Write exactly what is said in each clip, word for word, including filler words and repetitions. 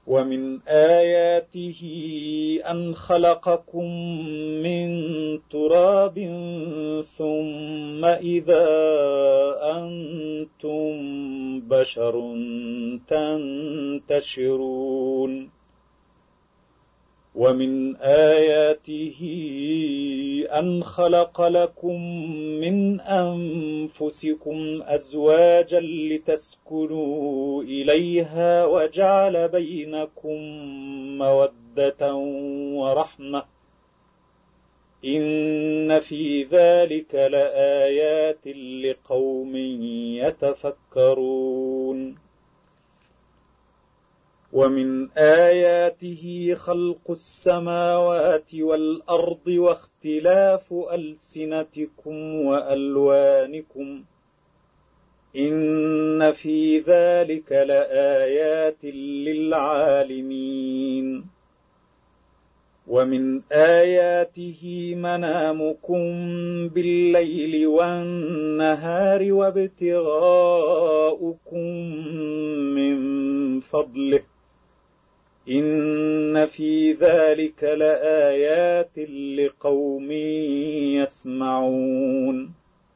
ومن آياته أن خلقكم من تراب ثم إذا أنتم بشر تنتشرون ومن آياته أن خلق لكم من أنفسكم أزواجا لتسكنوا إليها وجعل بينكم مودة ورحمة إن في ذلك لآيات لقوم يتفكرون ومن آياته خلق السماوات والأرض واختلاف ألسنتكم وألوانكم إن في ذلك لآيات للعالمين ومن آياته منامكم بالليل والنهار وابتغاؤكم من فضله إن في ذلك لآيات لقوم يسمعون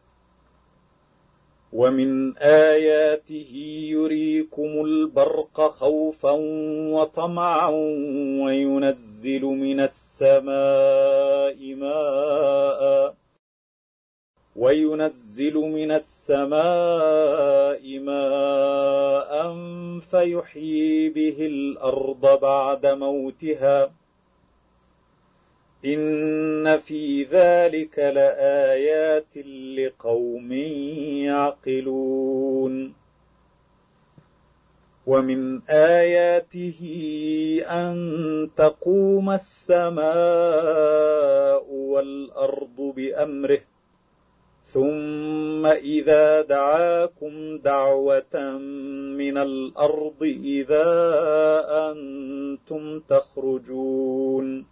ومن آياته يريكم البرق خوفا وطمعا وينزل من السماء ماء وينزل من السماء ماء فيحيي به الأرض بعد موتها إن في ذلك لآيات لقوم يعقلون ومن آياته أن تقوم السماء والأرض بأمره ثم إذا دعاكم دعوة من الأرض إذا أنتم تخرجون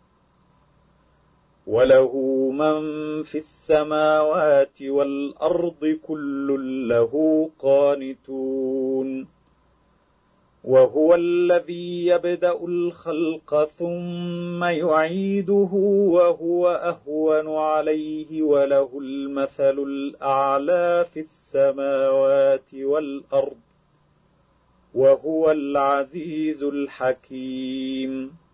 وله من في السماوات والأرض كل له قانتون وهو الذي يبدأ الخلق ثم يعيده وهو أهون عليه وله المثل الأعلى في السماوات والأرض وهو العزيز الحكيم